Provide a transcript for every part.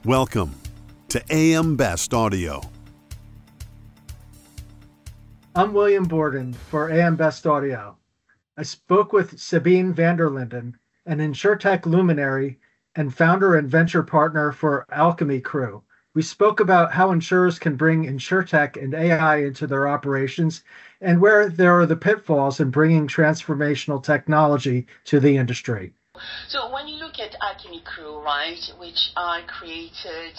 Welcome to AM Best Audio. I'm William Borden for AM Best Audio. I spoke with Sabine van der Linden, an InsurTech luminary and founder and venture partner for Alchemy Crew. We spoke about how insurers can bring InsurTech and AI into their operations and where there are the pitfalls in bringing transformational technology to the industry. So when you look at Alchemy Crew, right, which I created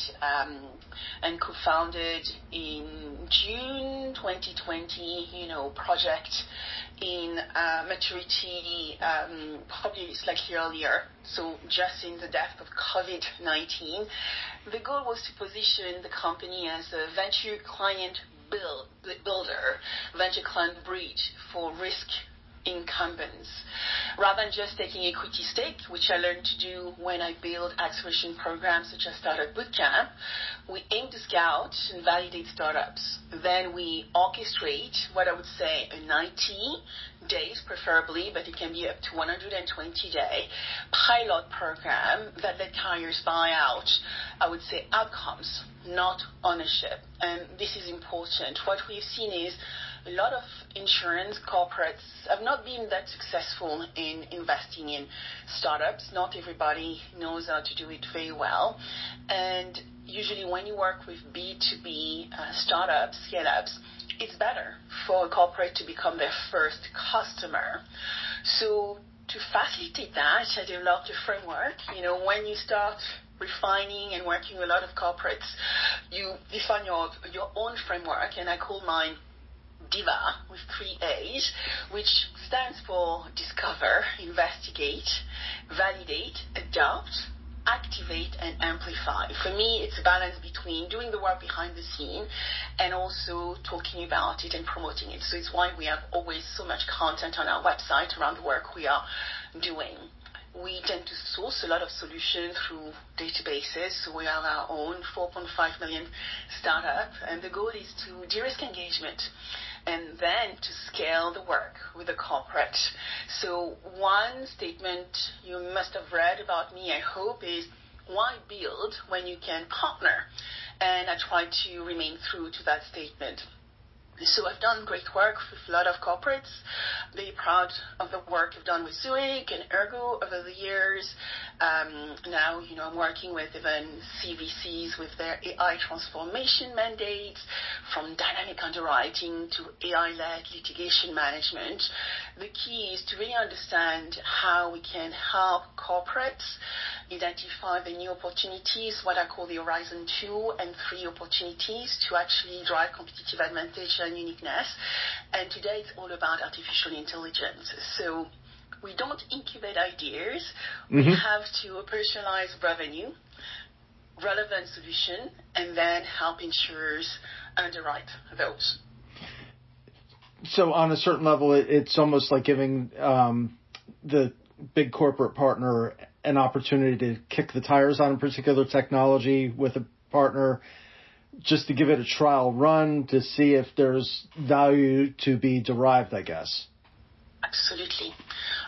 and co-founded in June 2020, project in maturity probably slightly earlier, so just in the depth of COVID-19, the goal was to position the company as a venture client builder, venture client bridge for risk incumbents. Rather than just taking equity stake, which I learned to do when I build acceleration programs such as Startup Bootcamp, we aim to scout and validate startups. Then we orchestrate what I would say a 90 days preferably, but it can be up to 120-day pilot program that let carriers buy out, I would say, outcomes, not ownership. And this is important. What we've seen is a lot of insurance corporates have not been that successful in investing in startups. Not everybody knows how to do it very well. And usually when you work with B2B startups, scale-ups, it's better for a corporate to become their first customer. So to facilitate that, I developed a framework. When you start refining and working with a lot of corporates, you define your own framework, and I call mine DIVA with 3 A's, which stands for discover, investigate, validate, adopt, activate, and amplify. For me, it's a balance between doing the work behind the scene and also talking about it and promoting it. So it's why we have always so much content on our website around the work we are doing. We tend to source a lot of solutions through databases. So we have our own 4.5 million startup, and the goal is to de-risk engagement and then to scale the work with the corporate. So one statement you must have read about me, I hope, is why build when you can partner? And I try to remain true to that statement. So I've done great work with a lot of corporates. Very proud of the work I've done with Zurich and Ergo over the years. Now, I'm working with even CVCs with their AI transformation mandates, from dynamic underwriting to AI-led litigation management. The key is to really understand how we can help corporates identify the new opportunities, what I call the Horizon 2 and 3 opportunities to actually drive competitive advantage and uniqueness. And today it's all about artificial intelligence. So we don't incubate ideas. We have to operationalize revenue, relevant solution, and then help insurers underwrite those. So on a certain level, it's almost like giving the big corporate partner an opportunity to kick the tires on a particular technology with a partner, just to give it a trial run to see if there's value to be derived, I guess. Absolutely,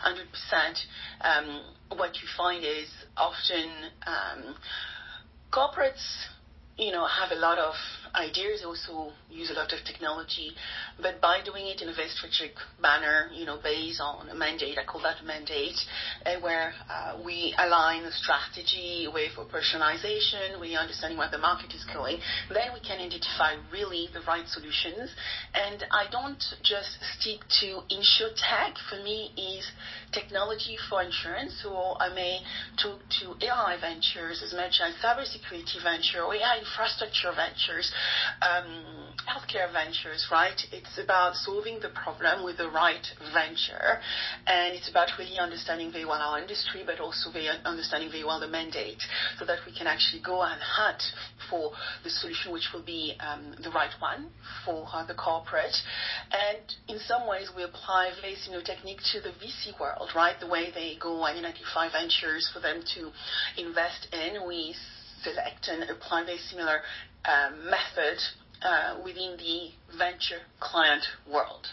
100%. What you find is often corporates, have a lot of ideas, also use a lot of technology, but by doing it in a very strategic manner, based on a mandate, I call that a mandate, where we align the strategy with operationalization, we understanding where the market is going, then we can identify really the right solutions. And I don't just stick to InsurTech. For me, is technology for insurance, or I may talk to AI ventures as much as cybersecurity venture or AI infrastructure ventures, healthcare ventures, right? It's about solving the problem with the right venture, and it's about really understanding very well our industry, but also understanding very well the mandate, so that we can actually go and hunt for the solution which will be the right one for the corporate. And in some ways, we apply very similar technique to the VC world, right? The way they go and identify ventures for them to invest in, we select and apply very similar method within the venture client world.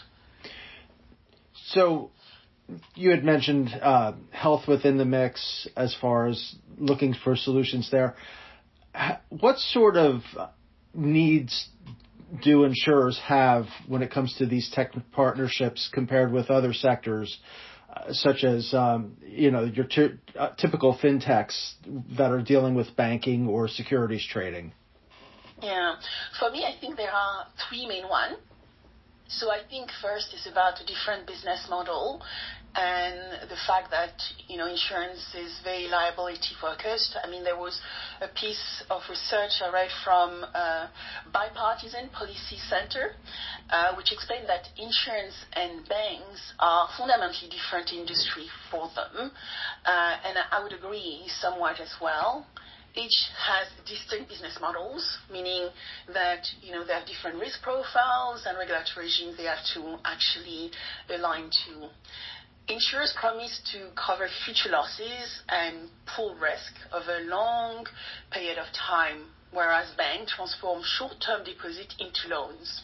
So you had mentioned health within the mix as far as looking for solutions there. what sort of needs do insurers have when it comes to these tech partnerships compared with other sectors, such as your typical fintechs that are dealing with banking or securities trading? Yeah, for me, I think there are three main ones. So I think first is about a different business model and the fact that, insurance is very liability focused. I mean, there was a piece of research I read from Bipartisan Policy Center, which explained that insurance and banks are fundamentally different industry for them. And I would agree somewhat as well. Each has distinct business models, meaning that, they have different risk profiles and regulatory regimes they have to actually align to. Insurers promise to cover future losses and pool risk over a long period of time, whereas banks transform short-term deposit into loans.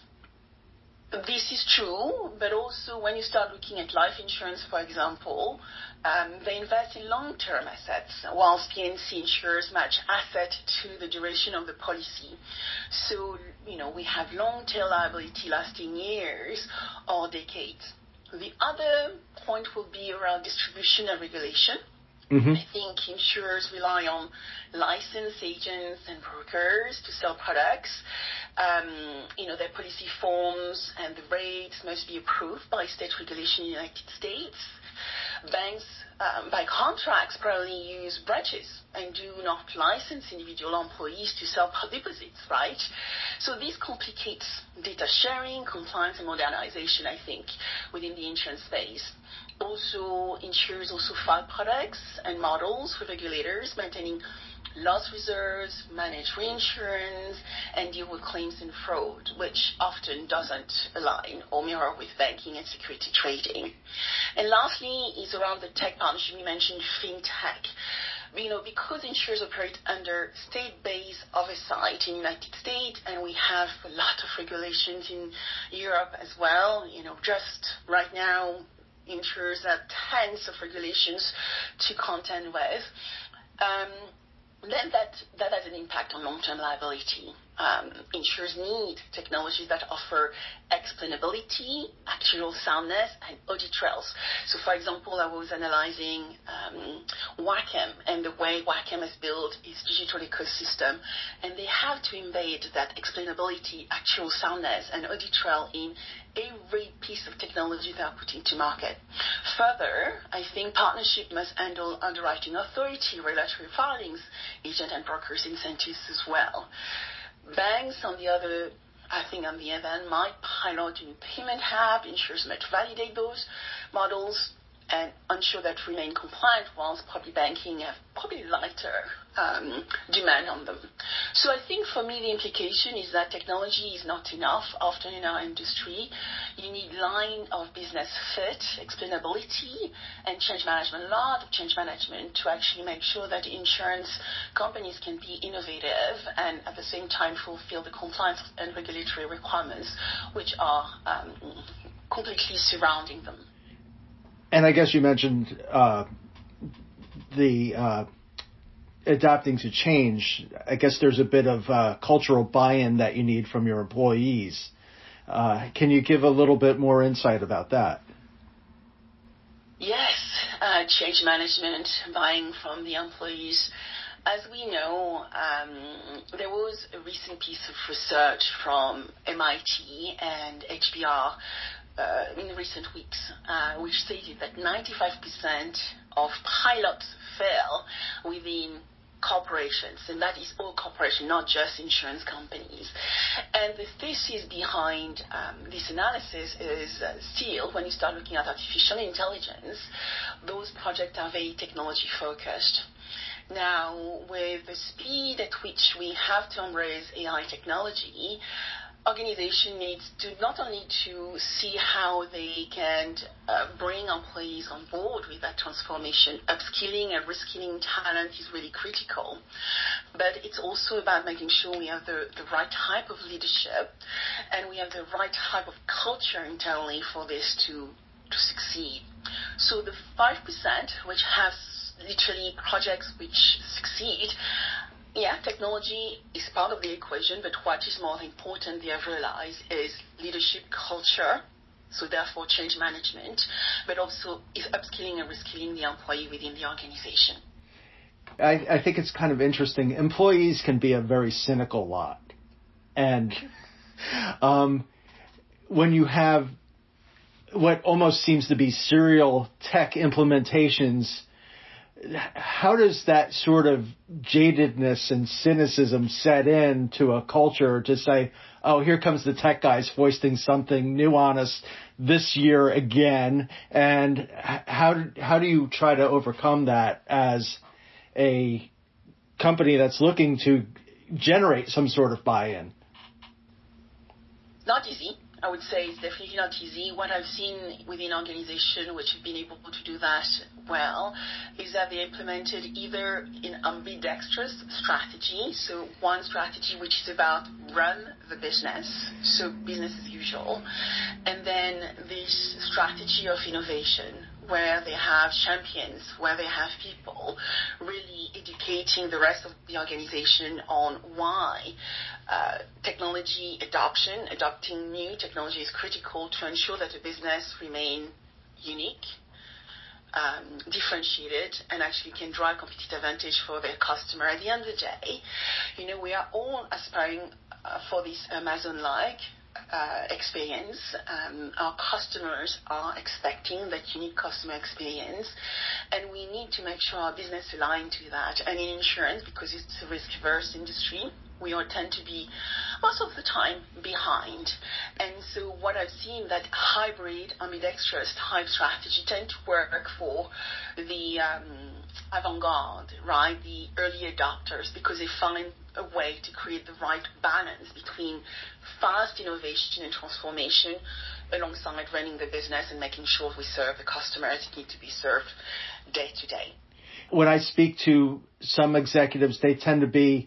This is true, but also when you start looking at life insurance, for example, they invest in long-term assets, whilst P&C insurers match asset to the duration of the policy. So, we have long-tail liability lasting years or decades. The other point will be around distribution and regulation. Mm-hmm. I think insurers rely on licensed agents and brokers to sell products. Their policy forms and the rates must be approved by state regulation in the United States. Banks, by contracts, probably use branches and do not license individual employees to sell deposits, right? So this complicates data sharing, compliance, and modernization, I think, within the insurance space. Also, insurers also file products and models with regulators, maintaining loss reserves, manage reinsurance, and deal with claims and fraud, which often doesn't align or mirror with banking and security trading. And lastly is around the tech partnership. You mentioned fintech. Because insurers operate under state-based oversight in the United States, and we have a lot of regulations in Europe as well, just right now, insurers have tens of regulations to contend with. Then that has an impact on long-term liability. Insurers need technologies that offer explainability, actuarial soundness, and audit trails. So, for example, I was analyzing Wacom and the way Wacom has built its digital ecosystem, and they have to embed that explainability, actuarial soundness, and audit trail in every piece of technology they are putting to market. Further, I think partnership must handle underwriting authority, regulatory filings, agent and brokers incentives as well. Banks, on the other hand, might pilot a new payment hub. Insurers might validate those models and ensure that remain compliant, whilst public banking have probably lighter demand on them. So I think for me the implication is that technology is not enough often in our industry. You need line of business fit, explainability, and change management, a lot of change management to actually make sure that insurance companies can be innovative and at the same time fulfill the compliance and regulatory requirements which are completely surrounding them. And I guess you mentioned the adapting to change. I guess there's a bit of cultural buy-in that you need from your employees. Can you give a little bit more insight about that? Yes, change management, buying from the employees. As we know, there was a recent piece of research from MIT and HBR in recent weeks, which stated that 95% of pilots fail within corporations, and that is all corporations, not just insurance companies. And the thesis behind this analysis is still, when you start looking at artificial intelligence, those projects are very technology focused. Now, with the speed at which we have to embrace AI technology, organization needs to not only to see how they can bring employees on board with that transformation, upskilling and reskilling talent is really critical, but it's also about making sure we have the right type of leadership and we have the right type of culture internally for this to succeed. So the 5%, which has literally projects which succeed, yeah, technology is part of the equation, but what is more important, they have realized, is leadership culture. So therefore, change management, but also is upskilling and reskilling the employee within the organization. I think it's kind of interesting. Employees can be a very cynical lot. And when you have what almost seems to be serial tech implementations, how does that sort of jadedness and cynicism set in to a culture to say, oh, here comes the tech guys foisting something new on us this year again? And how do you try to overcome that as a company that's looking to generate some sort of buy-in? Not easy. I would say it's definitely not easy. What I've seen within organizations which have been able to do that well is that they implemented either an ambidextrous strategy, so one strategy which is about run the business, so business as usual, and then this strategy of innovation where they have champions, where they have people really educating the rest of the organization on why technology adopting new technology is critical to ensure that a business remain unique, differentiated, and actually can drive competitive advantage for their customer. At the end of the day, we are all aspiring for this Amazon-like experience. Our customers are expecting that unique customer experience, and we need to make sure our business align to that. And in insurance, because it's a risk-averse industry, we all tend to be most of the time behind. And so what I've seen, that hybrid ambidextrous type strategy tend to work for the avant-garde, right? The early adopters, because they find a way to create the right balance between fast innovation and transformation alongside running the business and making sure we serve the customers that need to be served day to day. When I speak to some executives, they tend to be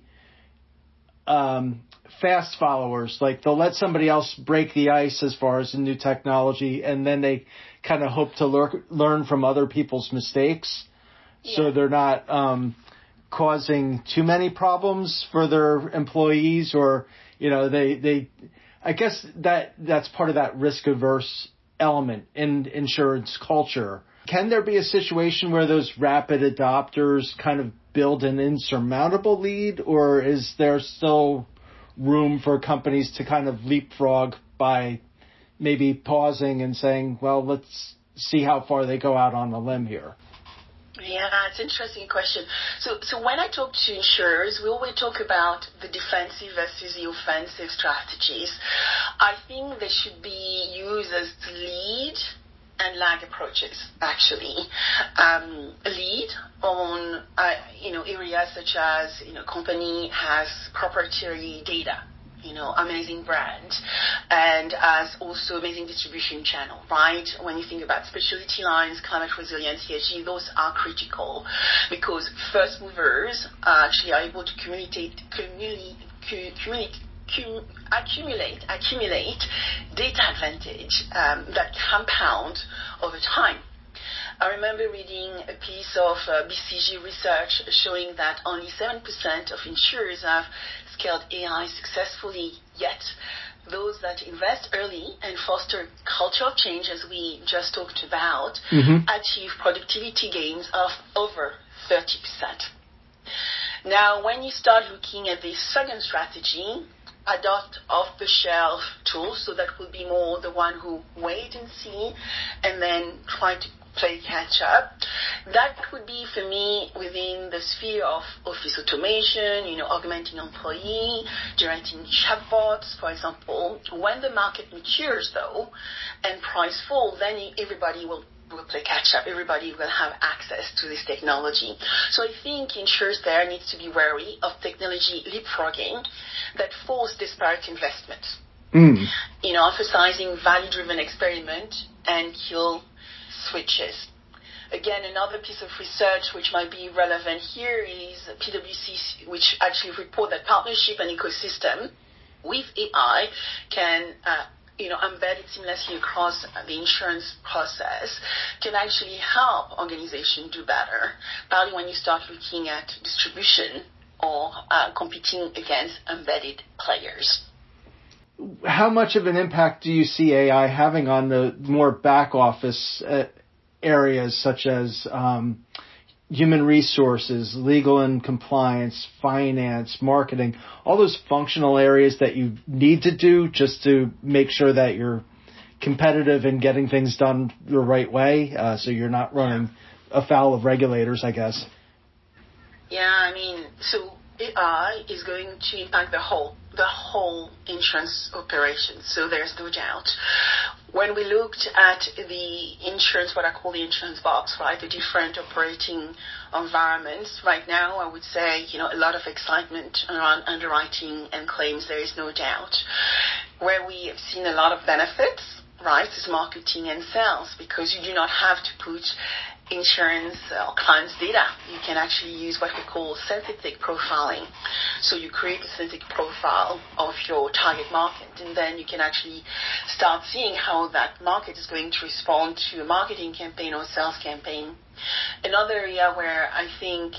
fast followers. Like they'll let somebody else break the ice as far as the new technology, and then they kind of hope to learn from other people's mistakes. Yeah. So they're not causing too many problems for their employees, or they I guess that's part of that risk averse element in insurance culture. Can there be a situation where those rapid adopters kind of build an insurmountable lead, or is there still room for companies to kind of leapfrog by maybe pausing and saying, well, let's see how far they go out on the limb here? Yeah, it's an interesting question. So when I talk to insurers, we always talk about the defensive versus the offensive strategies. I think they should be used as lead and lag approaches, actually. Lead on areas such as company has proprietary data, amazing brand, and as also amazing distribution channel, right? When you think about specialty lines, climate resilience, ESG, those are critical because first movers actually are able to accumulate data advantage that compound over time. I remember reading a piece of BCG research showing that only 7% of insurers have scaled AI successfully, yet those that invest early and foster culture of change, as we just talked about, achieve productivity gains of over 30%. Now, when you start looking at the second strategy, adopt off-the-shelf tools, so that will be more the one who wait and see and then try to play catch up. That would be for me within the sphere of office automation, augmenting employee, generating chatbots, for example. When the market matures though and price fall, then everybody will play catch up. Everybody will have access to this technology. So I think insurers there needs to be wary of technology leapfrogging that force disparate investment. Emphasizing value-driven experiment and kill switches. Again, another piece of research which might be relevant here is PwC, which actually report that partnership and ecosystem with AI can embedded seamlessly across the insurance process can actually help organizations do better, partly when you start looking at distribution or competing against embedded players. How much of an impact do you see AI having on the more back office areas such as human resources, legal and compliance, finance, marketing, all those functional areas that you need to do just to make sure that you're competitive and getting things done the right way, so you're not running afoul of regulators, I guess? Yeah, I mean, so AI is going to impact the whole insurance operation, so there's no doubt. When we looked at the insurance, what I call the insurance box, right, the different operating environments, right now I would say, a lot of excitement around underwriting and claims, there is no doubt. Where we have seen a lot of benefits, right, is marketing and sales, because you do not have to put insurance or clients' data. You can actually use what we call synthetic profiling. So you create a synthetic profile of your target market, and then you can actually start seeing how that market is going to respond to a marketing campaign or sales campaign. Another area where I think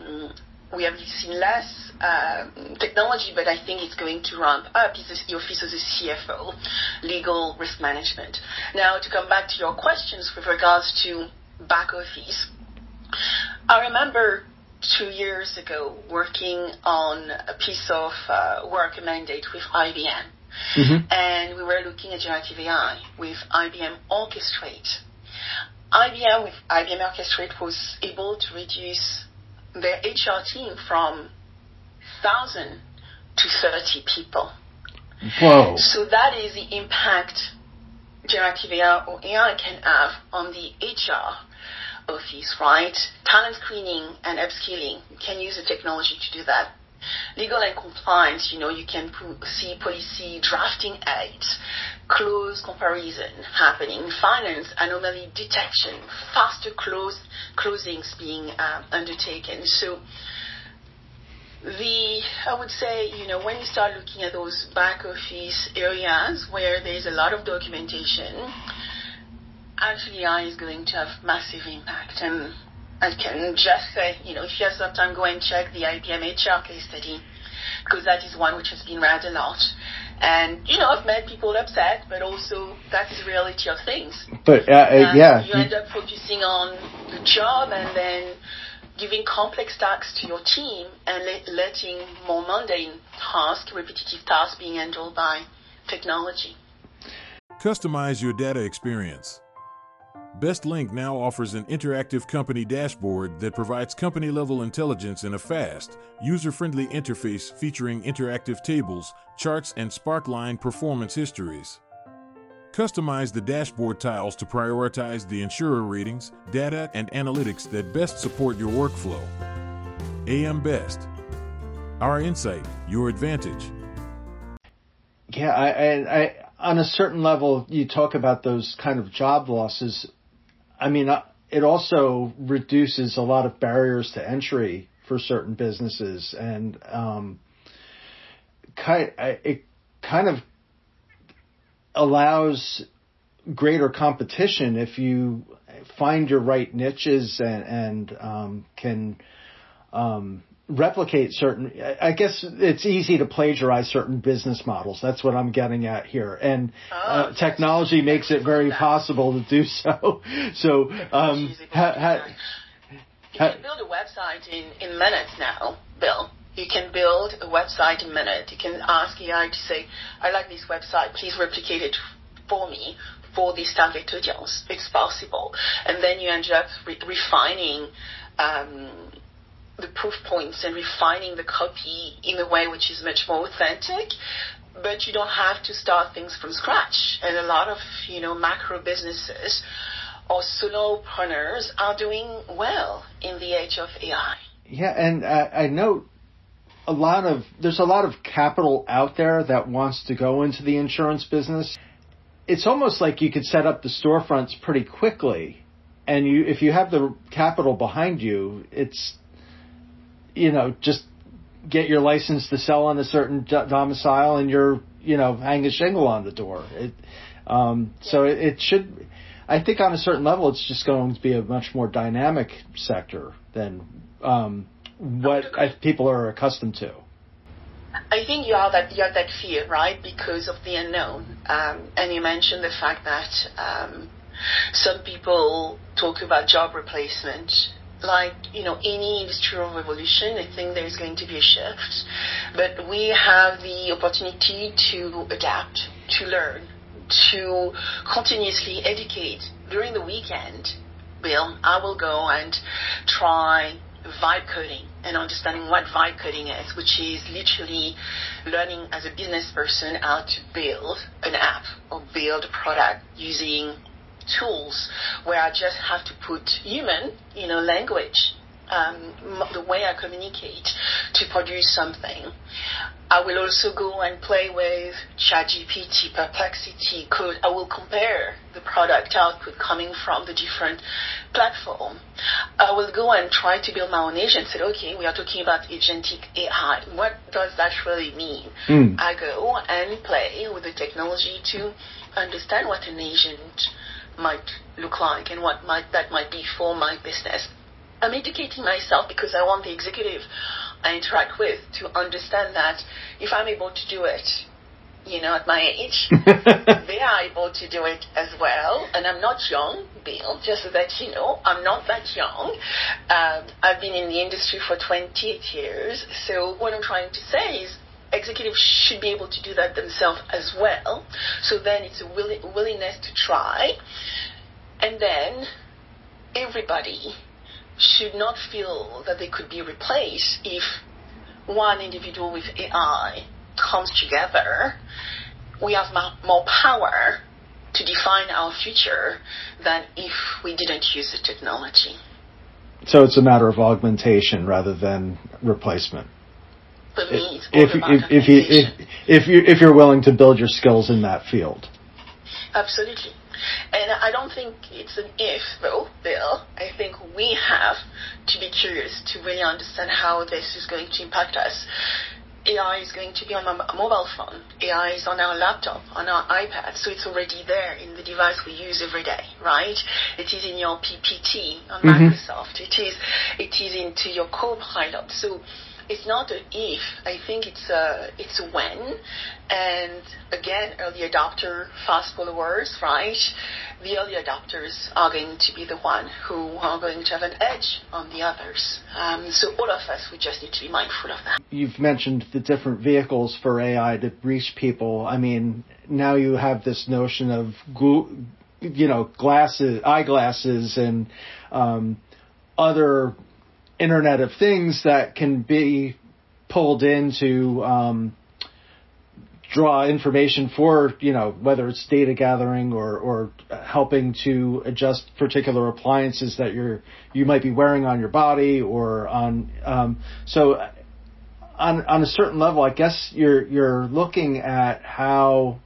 we have seen less technology, but I think it's going to ramp up, is the office of the CFO, legal risk management. Now, to come back to your questions with regards to back office, I remember 2 years ago working on a piece of work, a mandate with IBM. Mm-hmm. And we were looking at generative AI with IBM Orchestrate. IBM with IBM Orchestrate was able to reduce their HR team from 1,000 to 30 people. Whoa. So that is the impact generative AI or AI can have on the HR office, right? Talent screening and upskilling, you can use the technology to do that. Legal and compliance, you can see policy drafting aids, clause comparison happening, finance, anomaly detection, faster closings being undertaken. So I would say, when you start looking at those back office areas where there's a lot of documentation, actually AI is going to have massive impact. And I can just say, if you have some time, go and check the IBM HR case study, because that is one which has been read a lot. And, I've made people upset, but also that's the reality of things. But, you end up focusing on the job and then giving complex tasks to your team and letting more mundane tasks, repetitive tasks being handled by technology. Customize your data experience. BestLink now offers an interactive company dashboard that provides company-level intelligence in a fast, user-friendly interface featuring interactive tables, charts, and Sparkline performance histories. Customize the dashboard tiles to prioritize the insurer ratings, data, and analytics that best support your workflow. AM Best. Our insight, your advantage. Yeah, I on a certain level, you talk about those kind of job losses. I mean, it also reduces a lot of barriers to entry for certain businesses, and it kind of allows greater competition if you find your right niches and can replicate certain. I guess it's easy to plagiarize certain business models. That's what I'm getting at here, and technology makes it very possible to do so. So, you can build a website in minutes now, Bill. You can build a website in minutes. You can ask AI to say, I like this website, please replicate it for me for this target audience. It's possible. And then you end up refining the proof points and refining the copy in a way which is much more authentic, but you don't have to start things from scratch. And a lot of, macro businesses or solopreneurs are doing well in the age of AI. Yeah, and I know there's a lot of capital out there that wants to go into the insurance business. It's almost like you could set up the storefronts pretty quickly, and if you have the capital behind you, it's just get your license to sell on a certain domicile, and you're hang a shingle on the door. So it should. I think on a certain level, it's just going to be a much more dynamic sector than what people are accustomed to. I think you have that fear, right, because of the unknown. And you mentioned the fact that some people talk about job replacement. Like, any industrial revolution, I think there's going to be a shift. But we have the opportunity to adapt, to learn, to continuously educate. During the weekend, Bill, I will go and try vibe coding and understanding what vibe coding is, which is literally learning as a business person how to build an app or build a product using tools where I just have to put human, language, the way I communicate to produce something. I will also go and play with ChatGPT, Perplexity, Code. I will compare the product output coming from the different platform. I will go and try to build my own agent. Say, okay, we are talking about agentic AI. What does that really mean? I go and play with the technology to understand what an agent might look like and what that might be for my business. I'm educating myself because I want the executive I interact with to understand that if I'm able to do it, at my age, they are able to do it as well. And I'm not young, Bill, just so that you know, I'm not that young. I've been in the industry for 28 years. So what I'm trying to say is executives should be able to do that themselves as well. So then it's a willingness to try. And then everybody should not feel that they could be replaced if one individual with AI comes together. We have more power to define our future than if we didn't use the technology. So it's a matter of augmentation rather than replacement. For me, it's all about if you're willing to build your skills in that field. Absolutely. And I don't think it's an if, though, Bill. I think we have to be curious to really understand how this is going to impact us. AI is going to be on a mobile phone. AI is on our laptop, on our iPad, so it's already there in the device we use every day, right? It is in your PPT on Microsoft. It is into your Copilot. So it's not an if. I think it's a when. And again, early adopter, fast followers, right? The early adopters are going to be the one who are going to have an edge on the others. So all of us, we just need to be mindful of that. You've mentioned the different vehicles for AI to reach people. I mean, now you have this notion of, eyeglasses and other Internet of Things that can be pulled in to draw information for, whether it's data gathering or helping to adjust particular appliances that you might be wearing on your body or on. So on a certain level, I guess you're looking at how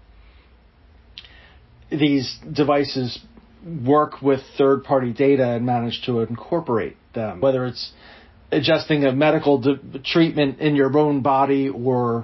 these devices work with third-party data and manage to incorporate them, whether it's adjusting a medical treatment in your own body or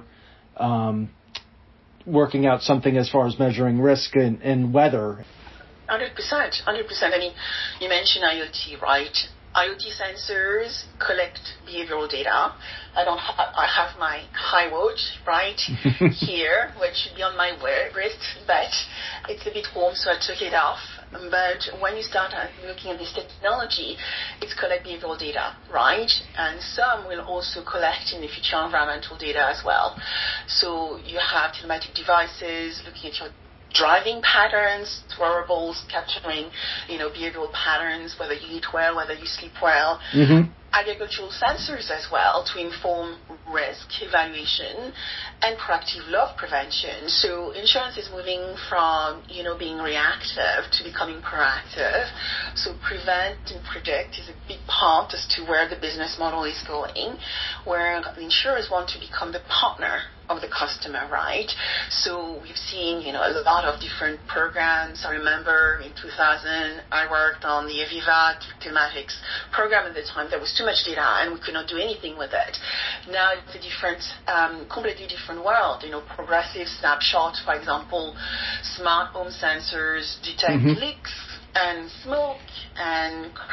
working out something as far as measuring risk and weather. 100%. I mean, you mentioned IoT, right? IoT sensors collect behavioral data. I have my iWatch right here, which should be on my wrist, but it's a bit warm, so I took it off. But when you start looking at this technology, it's collect behavioral data, right? And some will also collect in the future environmental data as well. So you have telematic devices looking at your driving patterns, wearables capturing, behavioral patterns, whether you eat well, whether you sleep well. Agricultural sensors as well to inform risk evaluation and proactive loss prevention. So insurance is moving from, being reactive to becoming proactive. So prevent and predict is a big part as to where the business model is going, where insurers want to become the partner of the customer, right? So we've seen, a lot of different programs. I remember in 2000, I worked on the Aviva telematics program at the time. There was too much data and we could not do anything with it. Now it's a different, completely different world. Progressive snapshot, for example, smart home sensors detect leaks and smoke and crop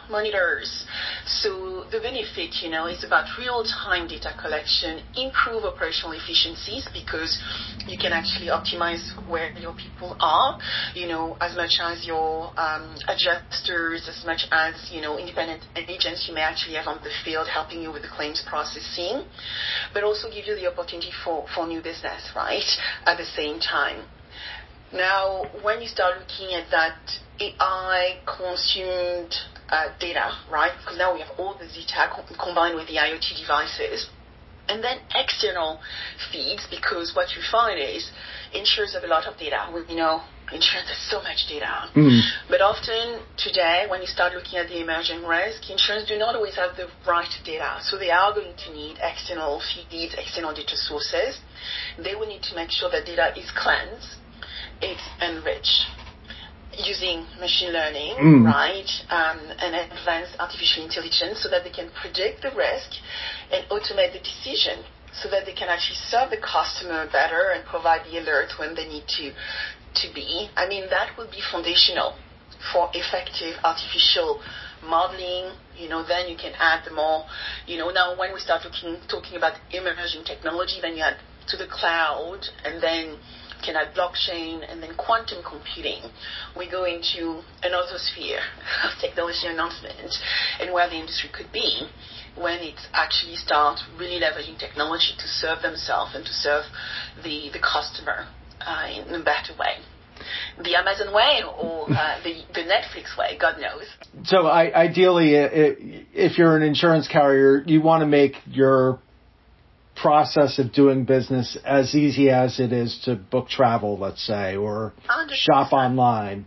monitors. So the benefit, is about real-time data collection, improve operational efficiencies because you can actually optimize where your people are, as much as your adjusters, as much as, independent agents you may actually have on the field helping you with the claims processing, but also give you the opportunity for new business, right, at the same time. Now, when you start looking at that AI consumed data, right, because now we have all the data combined with the IoT devices, and then external feeds, because what you find is insurers have a lot of data. Insurance has so much data. But often today, when you start looking at the emerging risk, insurance do not always have the right data. So they are going to need external feeds, external data sources. They will need to make sure that data is cleansed, it's enriched using machine learning, right, and advanced artificial intelligence so that they can predict the risk and automate the decision so that they can actually serve the customer better and provide the alert when they need to be. That will be foundational for effective artificial modeling. Then you can add the more, now when we start talking about emerging technology, then you add to the cloud, and then can add blockchain and then quantum computing. We go into another sphere of technology announcement and where the industry could be when it actually starts really leveraging technology to serve themselves and to serve the customer in a better way. The Amazon way or the Netflix way, God knows. So ideally, if you're an insurance carrier, you want to make your process of doing business as easy as it is to book travel, let's say, or 100%. Shop online.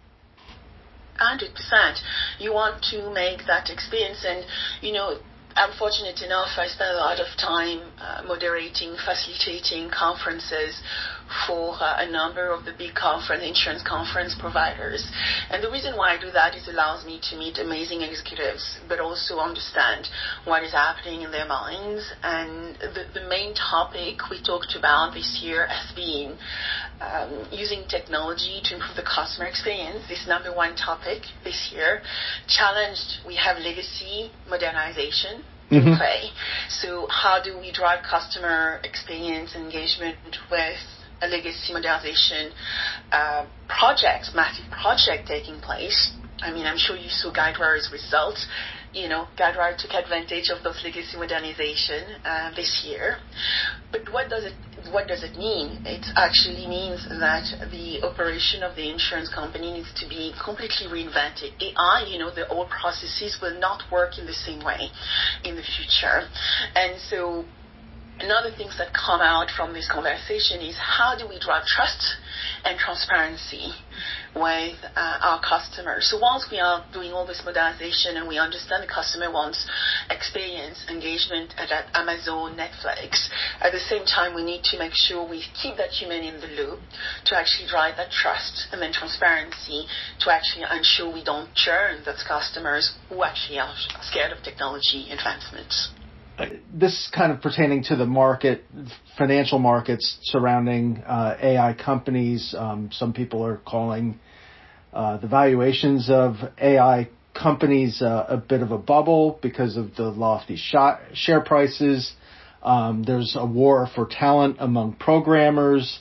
100%. You want to make that experience, and I'm fortunate enough, I spend a lot of time moderating, facilitating conferences for a number of the big insurance conference providers. And the reason why I do that is it allows me to meet amazing executives, but also understand what is happening in their minds. And the main topic we talked about this year has been using technology to improve the customer experience. This number one topic this year. Challenged, we have legacy modernization in play. So how do we drive customer experience engagement with a legacy modernization massive project taking place? I'm sure you saw Guidewire's results. Guidewire took advantage of those legacy modernization this year. But what does it mean? It actually means that the operation of the insurance company needs to be completely reinvented. AI, the old processes will not work in the same way in the future. And so another things that come out from this conversation is how do we drive trust and transparency with our customers. So once we are doing all this modernization and we understand the customer wants experience, engagement at Amazon, Netflix, at the same time we need to make sure we keep that human in the loop to actually drive that trust and then transparency to actually ensure we don't churn those customers who actually are scared of technology advancements. This is kind of pertaining to the market, financial markets surrounding AI companies. Some people are calling the valuations of AI companies a bit of a bubble because of the lofty share prices. There's a war for talent among programmers.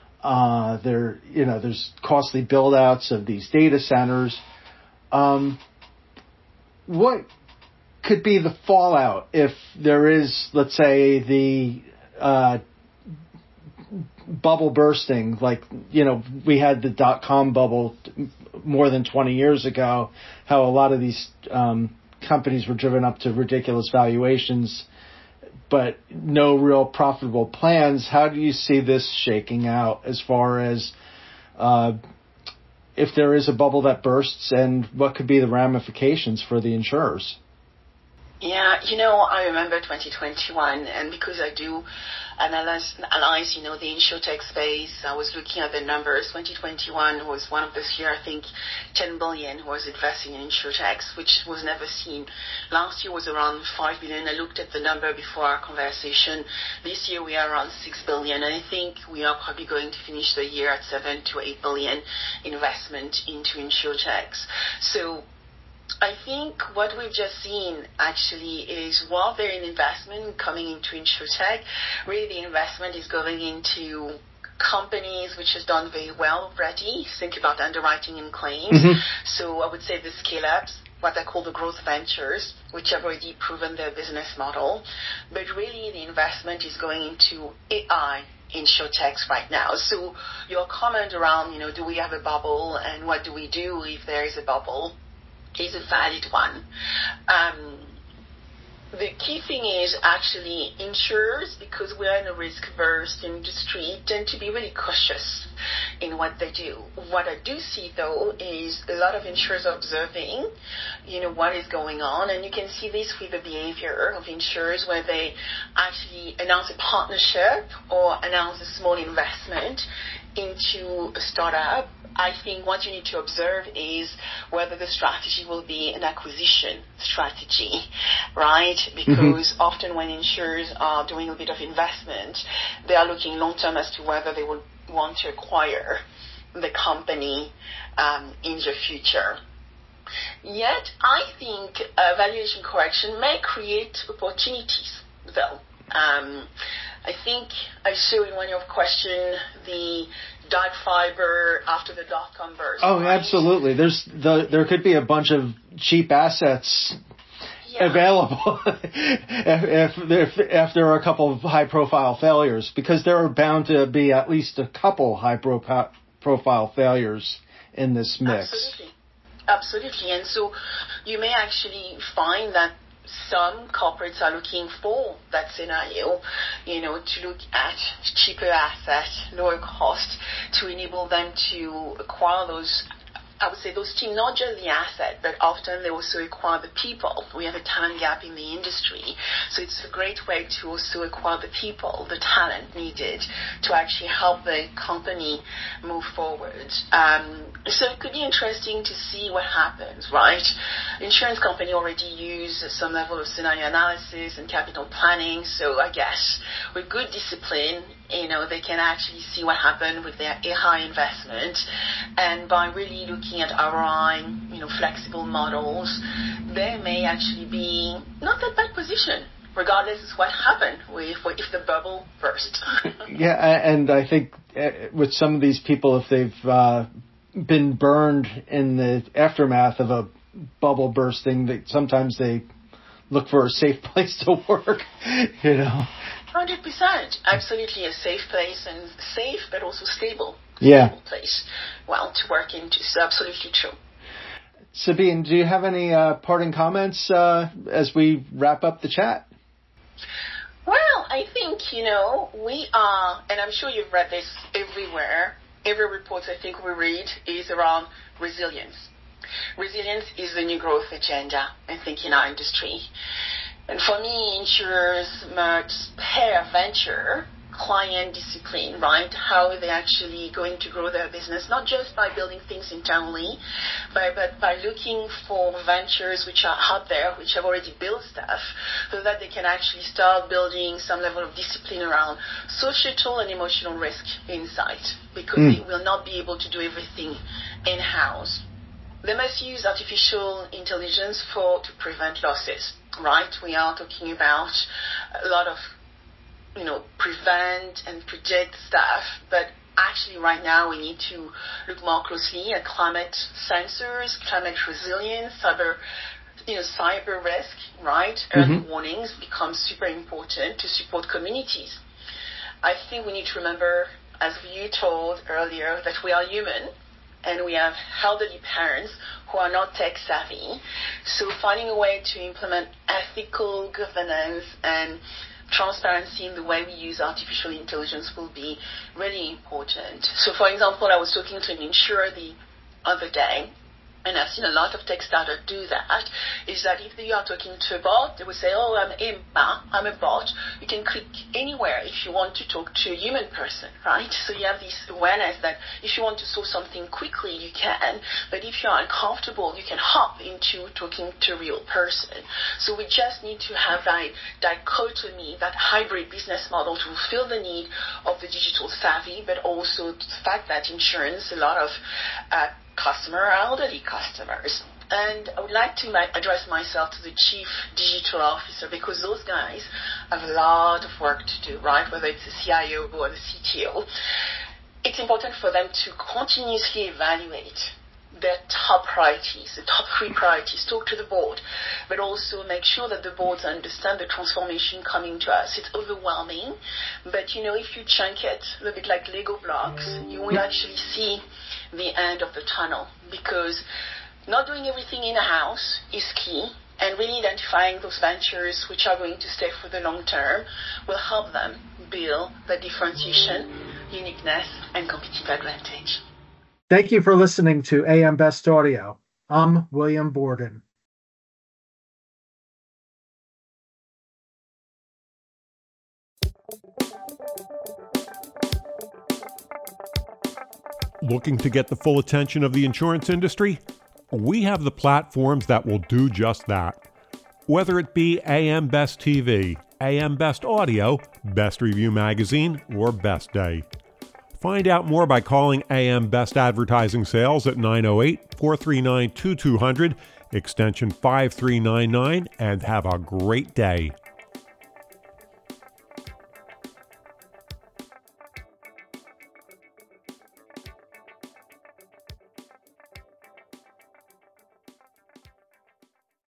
There's costly build-outs of these data centers. What could be the fallout if there is, let's say, the bubble bursting? Like, we had the dot-com bubble more than 20 years ago, how a lot of these companies were driven up to ridiculous valuations, but no real profitable plans. How do you see this shaking out as far as if there is a bubble that bursts, and what could be the ramifications for the insurers? Yeah, I remember 2021, and because I do analyze, the insurtech space, I was looking at the numbers. 2021 was one of those years, I think 10 billion was investing in insurtechs, which was never seen. Last year was around 5 billion. I looked at the number before our conversation. This year we are around 6 billion, and I think we are probably going to finish the year at 7 to 8 billion investment into insurtechs. So I think what we've just seen actually is while there is investment coming into InsurTech, really the investment is going into companies which has done very well already. Think about underwriting and claims. So I would say the scale-ups, what I call the growth ventures, which have already proven their business model. But really the investment is going into AI InsurTechs right now. So your comment around, do we have a bubble and what do we do if there is a bubble is a valid one. The key thing is actually insurers, because we're in a risk-averse industry, tend to be really cautious in what they do. What I do see, though, is a lot of insurers observing, what is going on, and you can see this with the behavior of insurers where they actually announce a partnership or announce a small investment into a startup. I think what you need to observe is whether the strategy will be an acquisition strategy, right? Because often when insurers are doing a bit of investment, they are looking long-term as to whether they will want to acquire the company in the future. Yet, I think a valuation correction may create opportunities, though. I think I saw in one of your questions the dark fiber after the dot-com burst. Oh, right? Absolutely. There could be a bunch of cheap assets available if there are a couple of high-profile failures, because there are bound to be at least a couple high-profile failures in this mix. Absolutely. And so you may actually find that some corporates are looking for that scenario, to look at cheaper assets, lower cost, to enable them to acquire those, I would say, those teams, not just the asset, but often they also acquire the people. We have a talent gap in the industry. So it's a great way to also acquire the people, the talent needed to actually help the company move forward. So it could be interesting to see what happens, right? Insurance company already use some level of scenario analysis and capital planning. So I guess with good discipline, they can actually see what happened with their AI investment. And by really looking at ROI, flexible models, they may actually be not that bad position, regardless of what happened if the bubble burst. Yeah, and I think with some of these people, if they've been burned in the aftermath of a bubble bursting, sometimes they look for a safe place to work, 100%. Absolutely a safe place, and safe but also stable. Stable place. Well, to work into. So absolutely true. Sabine, do you have any parting comments as we wrap up the chat? Well, I think, we are, and I'm sure you've read this everywhere, every report I think we read is around resilience. Resilience is the new growth agenda, I think, in our industry. And for me, insurers must pair venture, client discipline, right? How are they actually going to grow their business, not just by building things internally, but by looking for ventures which are out there, which have already built stuff, so that they can actually start building some level of discipline around societal and emotional risk insight, because they will not be able to do everything in-house. They must use artificial intelligence to prevent losses, right? We are talking about a lot of, prevent and predict stuff, but actually right now we need to look more closely at climate sensors, climate resilience, cyber risk, right? Early warnings become super important to support communities. I think we need to remember, as you told earlier, that we are human, and we have elderly parents who are not tech savvy. So finding a way to implement ethical governance and transparency in the way we use artificial intelligence will be really important. So for example, I was talking to an insurer the other day, and I've seen a lot of tech startups do that, is that if you are talking to a bot, they will say, oh, I'm Emma, I'm a bot. You can click anywhere if you want to talk to a human person, right? So you have this awareness that if you want to solve something quickly, you can, but if you're uncomfortable, you can hop into talking to a real person. So we just need to have that dichotomy, that hybrid business model to fulfill the need of the digital savvy, but also the fact that insurance, a lot of elderly customers. And I would like to address myself to the Chief Digital Officer, because those guys have a lot of work to do, right? Whether it's the CIO or the CTO. It's important for them to continuously evaluate their top priorities, the top 3 priorities, talk to the board, but also make sure that the boards understand the transformation coming to us. It's overwhelming, but if you chunk it a little bit like Lego blocks, you will actually see the end of the tunnel, because not doing everything in a house is key, and really identifying those ventures which are going to stay for the long term will help them build the differentiation, uniqueness, and competitive advantage. Thank you for listening to AM Best Audio. I'm William Borden. Looking to get the full attention of the insurance industry? We have the platforms that will do just that. Whether it be AM Best TV, AM Best Audio, Best Review Magazine, or Best Day. Find out more by calling AM Best Advertising Sales at 908-439-2200, extension 5399, and have a great day.